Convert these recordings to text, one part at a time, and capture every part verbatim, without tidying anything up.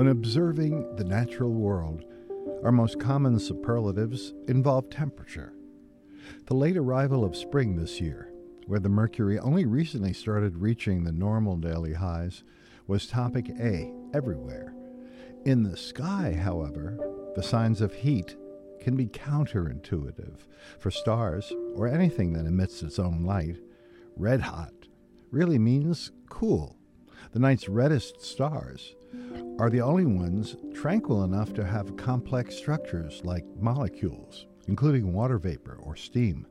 When observing the natural world, our most common superlatives involve temperature. The late arrival of spring this year, where the mercury only recently started reaching the normal daily highs, was topic A everywhere. In the sky, however, the signs of heat can be counterintuitive. For stars, or anything that emits its own light, red hot really means cool. The night's reddest stars are the only ones tranquil enough to have complex structures like molecules, including water vapor or steam.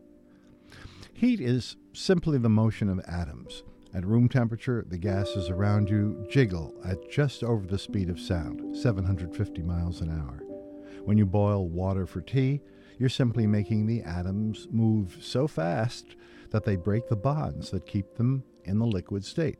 Heat is simply the motion of atoms. At room temperature, the gases around you jiggle at just over the speed of sound, seven hundred fifty miles an hour. When you boil water for tea, you're simply making the atoms move so fast that they break the bonds that keep them in the liquid state.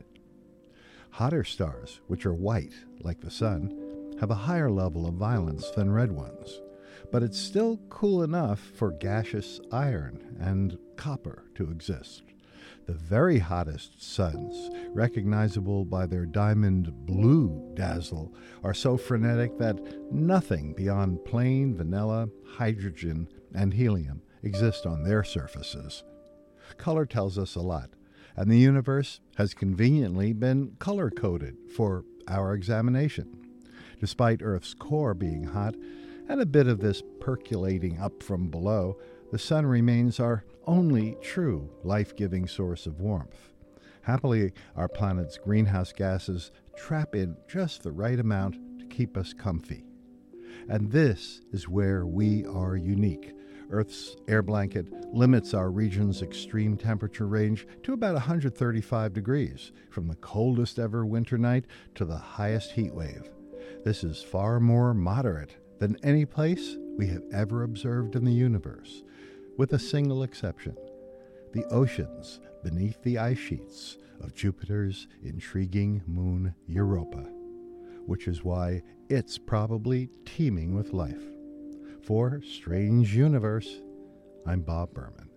Hotter stars, which are white, like the sun, have a higher level of violence than red ones, but it's still cool enough for gaseous iron and copper to exist. The very hottest suns, recognizable by their diamond blue dazzle, are so frenetic that nothing beyond plain vanilla, hydrogen, and helium exist on their surfaces. Color tells us a lot, and the universe has conveniently been color-coded for our examination. Despite Earth's core being hot, and a bit of this percolating up from below, the sun remains our only true life-giving source of warmth. Happily, our planet's greenhouse gases trap in just the right amount to keep us comfy. And this is where we are unique. Earth's air blanket limits our region's extreme temperature range to about one hundred thirty-five degrees, from the coldest ever winter night to the highest heat wave. This is far more moderate than any place we have ever observed in the universe, with a single exception: the oceans beneath the ice sheets of Jupiter's intriguing moon Europa, which is why it's probably teeming with life. For Strange Universe, I'm Bob Berman.